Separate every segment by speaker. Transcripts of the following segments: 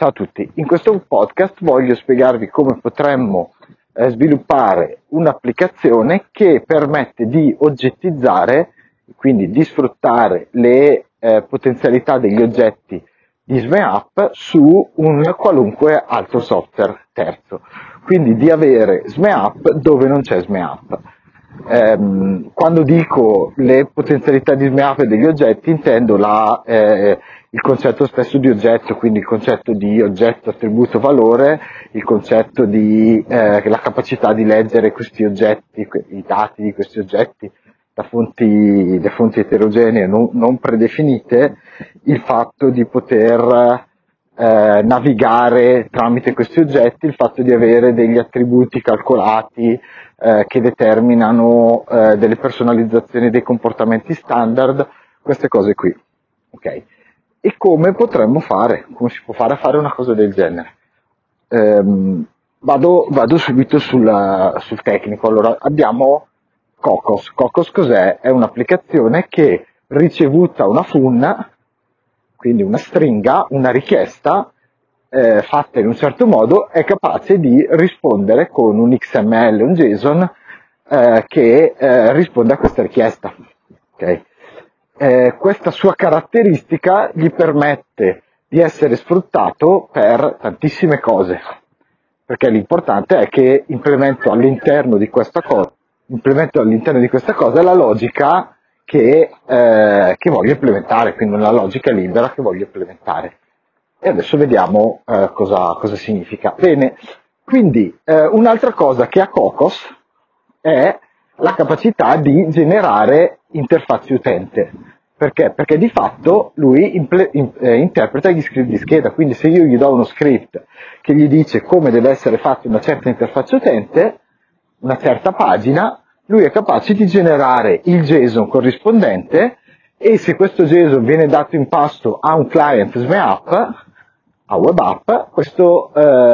Speaker 1: Ciao a tutti, in questo podcast voglio spiegarvi come potremmo sviluppare un'applicazione che permette di oggettizzare, quindi di sfruttare le potenzialità degli oggetti di SmeApp su un qualunque altro software terzo, quindi di avere SmeApp dove non c'è SmeApp. Quando dico le potenzialità di SmeApp e degli oggetti intendo il concetto stesso di oggetto, quindi il concetto di oggetto, attributo, valore, il concetto di la capacità di leggere questi oggetti, i dati di questi oggetti da fonti eterogenee non predefinite, il fatto di poter navigare tramite questi oggetti, il fatto di avere degli attributi calcolati che determinano delle personalizzazioni dei comportamenti standard, queste cose qui. Okay. E come potremmo fare? Come si può fare a fare una cosa del genere? Vado subito sul tecnico. Allora, abbiamo Cocos. Cocos cos'è? È un'applicazione che, ricevuta una FUN, quindi una stringa, una richiesta fatta in un certo modo, è capace di rispondere con un XML, un JSON che risponde a questa richiesta. Okay? Questa sua caratteristica gli permette di essere sfruttato per tantissime cose, perché l'importante è che implemento all'interno di questa cosa la logica che voglio implementare, quindi una logica libera che voglio implementare. E adesso vediamo cosa significa. Bene, quindi un'altra cosa che ha Cocos è la capacità di generare interfacce utente. Perché? Perché di fatto lui interpreta gli script di scheda, quindi se io gli do uno script che gli dice come deve essere fatta una certa interfaccia utente, una certa pagina, lui è capace di generare il JSON corrispondente e se questo JSON viene dato in pasto a un client SmeApp, a web app, questo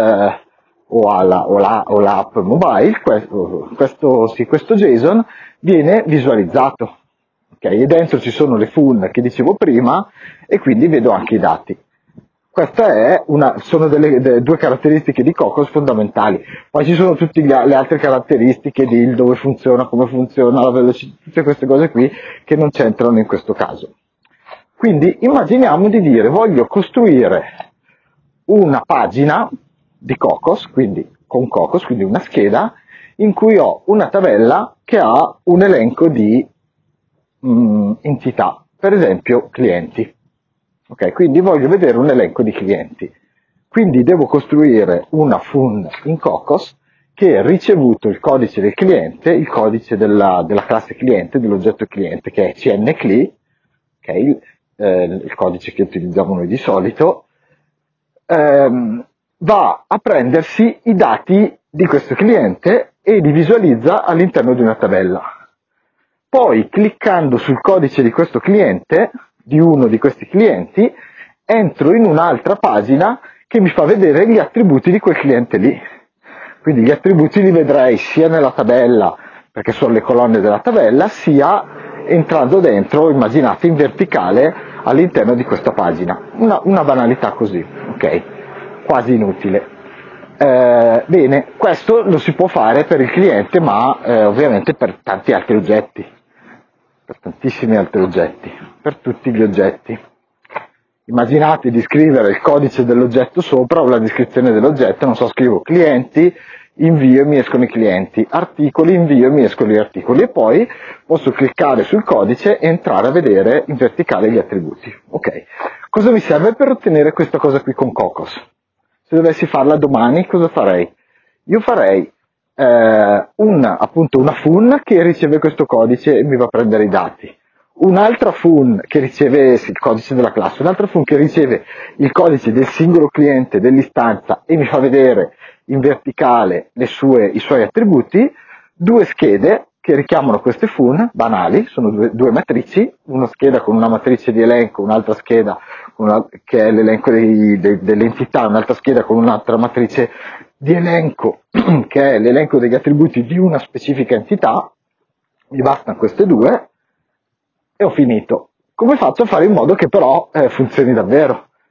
Speaker 1: o l'app mobile, questo JSON viene visualizzato. Okay? E dentro ci sono le FUN che dicevo prima e quindi vedo anche i dati. Queste sono due caratteristiche di Cocos fondamentali. Poi ci sono tutte le altre caratteristiche di dove funziona, come funziona, la velocità, tutte queste cose qui che non c'entrano in questo caso. Quindi immaginiamo di dire voglio costruire una pagina di Cocos, quindi con Cocos, quindi una scheda, in cui ho una tabella che ha un elenco di entità, per esempio clienti. Ok, quindi voglio vedere un elenco di clienti. Quindi devo costruire una FUN in Cocos che, ricevuto il codice del cliente, il codice della classe cliente, dell'oggetto cliente, che è CNCLI, okay, il codice che utilizziamo noi di solito, va a prendersi i dati di questo cliente e li visualizza all'interno di una tabella. Poi, cliccando sul codice di questo cliente, di uno di questi clienti, entro in un'altra pagina che mi fa vedere gli attributi di quel cliente lì. Quindi gli attributi li vedrei sia nella tabella, perché sono le colonne della tabella, sia entrando dentro, immaginate, in verticale all'interno di questa pagina. Una banalità così, ok? Quasi inutile. Bene, questo lo si può fare per il cliente, ma ovviamente per tanti altri oggetti, per tantissimi altri oggetti, per tutti gli oggetti. Immaginate di scrivere il codice dell'oggetto sopra o la descrizione dell'oggetto, non so, scrivo clienti, invio e mi escono i clienti, articoli, invio e mi escono gli articoli e poi posso cliccare sul codice e entrare a vedere in verticale gli attributi. Ok, cosa mi serve per ottenere questa cosa qui con Cocos? Se dovessi farla domani, cosa farei? Io farei appunto una FUN che riceve questo codice e mi va a prendere i dati. Un'altra FUN che riceve il codice della classe, un'altra FUN che riceve il codice del singolo cliente dell'istanza e mi fa vedere in verticale i suoi attributi, due schede che richiamano queste FUN, banali, sono due matrici, una scheda con una matrice di elenco, un'altra scheda che è l'elenco delle entità, un'altra scheda con un'altra matrice di elenco, che è l'elenco degli attributi di una specifica entità, mi bastano queste due, e ho finito. Come faccio a fare in modo che però funzioni davvero?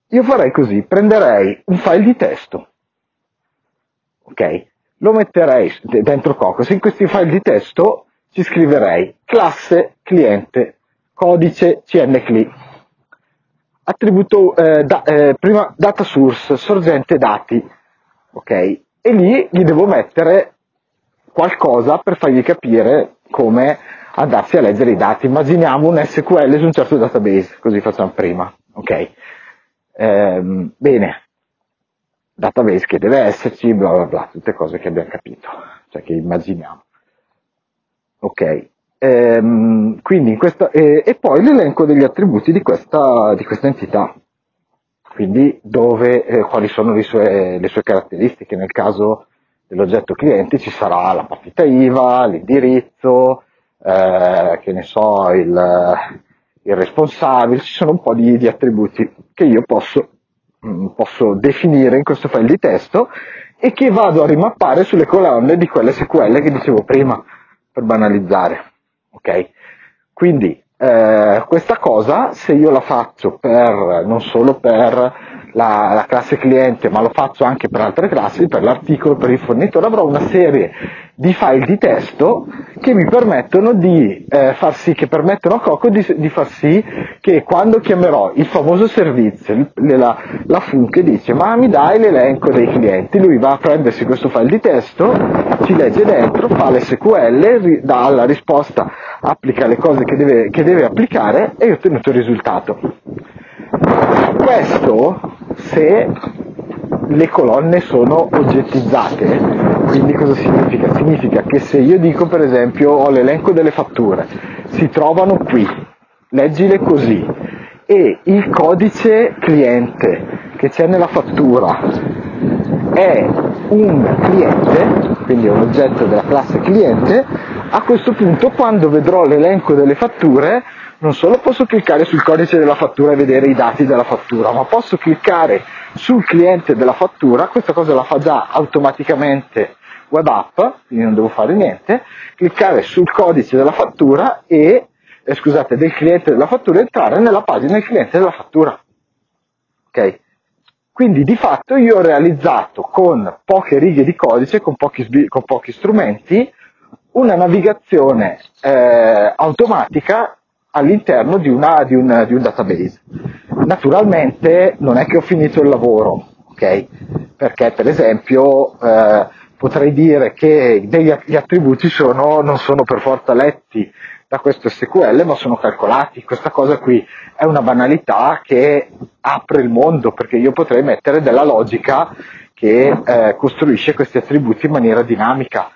Speaker 1: Io farei così, prenderei un file di testo, ok? Lo metterei dentro Cocos, in questi file di testo ci scriverei classe cliente, codice CNCLI, attributo, prima data source, sorgente dati, ok? E lì gli devo mettere qualcosa per fargli capire come andarsi a leggere i dati. Immaginiamo un SQL su un certo database, così facciamo prima, ok? Bene, database che deve esserci, bla bla bla, tutte cose che abbiamo capito, cioè che immaginiamo. Ok, quindi e poi l'elenco degli attributi di questa entità, quindi quali sono le sue caratteristiche. Nel caso dell'oggetto cliente ci sarà la partita IVA, l'indirizzo, che ne so, il responsabile, ci sono un po' di attributi che io posso definire in questo file di testo e che vado a rimappare sulle colonne di quelle SQL che dicevo prima, per banalizzare. Ok? Quindi questa cosa, se io la faccio non solo per la classe cliente, ma lo faccio anche per altre classi, per l'articolo, per il fornitore, avrò una serie di file di testo che mi permettono di far sì, che permettono a Coco di far sì che quando chiamerò il famoso servizio, la fun che dice ma mi dai l'elenco dei clienti, lui va a prendersi questo file di testo, ci legge dentro, fa l'SQL, dà la risposta, applica le cose che deve applicare e ho ottenuto il risultato. Questo se le colonne sono oggettizzate, quindi cosa significa? Significa che se io dico per esempio ho l'elenco delle fatture, si trovano qui, leggile così, e il codice cliente che c'è nella fattura è un cliente, quindi è un oggetto della classe cliente, a questo punto quando vedrò l'elenco delle fatture non solo posso cliccare sul codice della fattura e vedere i dati della fattura, ma posso cliccare sul cliente della fattura, questa cosa la fa già automaticamente web app, quindi non devo fare niente, cliccare sul codice della fattura del cliente della fattura e entrare nella pagina del cliente della fattura. Ok? Quindi di fatto io ho realizzato con poche righe di codice, con pochi strumenti, una navigazione automatica all'interno di un database. Naturalmente non è che ho finito il lavoro, ok? Perché per esempio potrei dire che gli attributi non sono per forza letti da questo SQL, ma sono calcolati. Questa cosa qui è una banalità che apre il mondo, perché io potrei mettere della logica che costruisce questi attributi in maniera dinamica.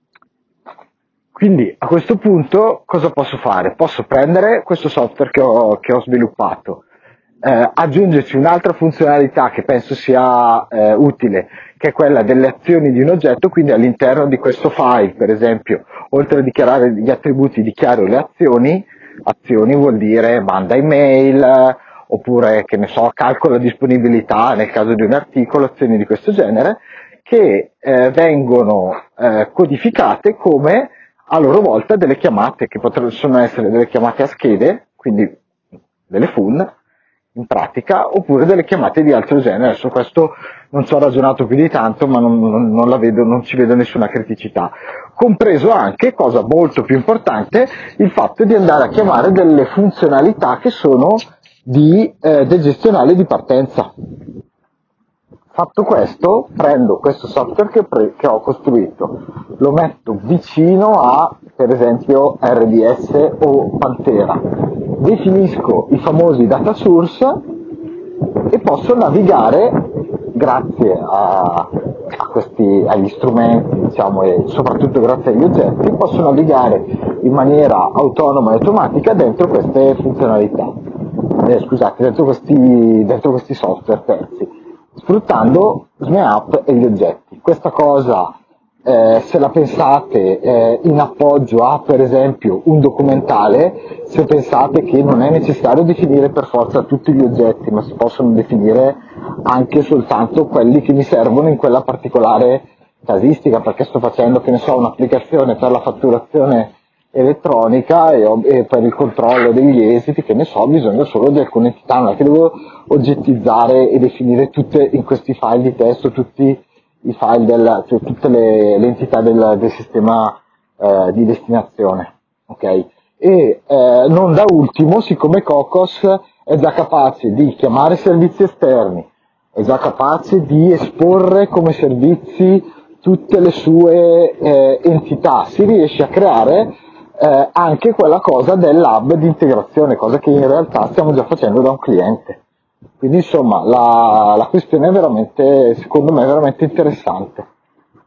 Speaker 1: Quindi a questo punto cosa posso fare? Posso prendere questo software che ho sviluppato, aggiungerci un'altra funzionalità che penso sia utile, che è quella delle azioni di un oggetto, quindi all'interno di questo file, per esempio, oltre a dichiarare gli attributi, dichiaro le azioni vuol dire manda email, oppure che ne so, calcola disponibilità nel caso di un articolo, azioni di questo genere, che vengono codificate come a loro volta delle chiamate, che possono essere delle chiamate a schede, quindi delle FUN in pratica, oppure delle chiamate di altro genere. Su questo non ci ho ragionato più di tanto, ma non ci vedo nessuna criticità. Compreso anche, cosa molto più importante, il fatto di andare a chiamare delle funzionalità che sono del gestionale di partenza. Fatto questo, prendo questo software che ho costruito, lo metto vicino a, per esempio, RDS o Pantera, definisco i famosi data source e posso navigare, grazie agli strumenti, diciamo, e soprattutto grazie agli oggetti, posso navigare in maniera autonoma e automatica dentro queste funzionalità. Dentro questi software terzi, sfruttando SmeApp e gli oggetti. Questa cosa, se la pensate in appoggio a, per esempio, un documentale, se pensate che non è necessario definire per forza tutti gli oggetti, ma si possono definire anche soltanto quelli che mi servono in quella particolare casistica, perché sto facendo, che ne so, un'applicazione per la fatturazione elettronica e per il controllo degli esiti, che ne so, ho bisogno solo di alcune entità, non è che devo oggettizzare e definire tutte in questi file di testo, tutti i file cioè tutte le entità del sistema di destinazione, ok? Non da ultimo, siccome Cocos è già capace di chiamare servizi esterni, è già capace di esporre come servizi tutte le sue entità, si riesce a creare anche quella cosa dell'hub di integrazione, cosa che in realtà stiamo già facendo da un cliente. Quindi insomma la questione è veramente, secondo me, è veramente interessante.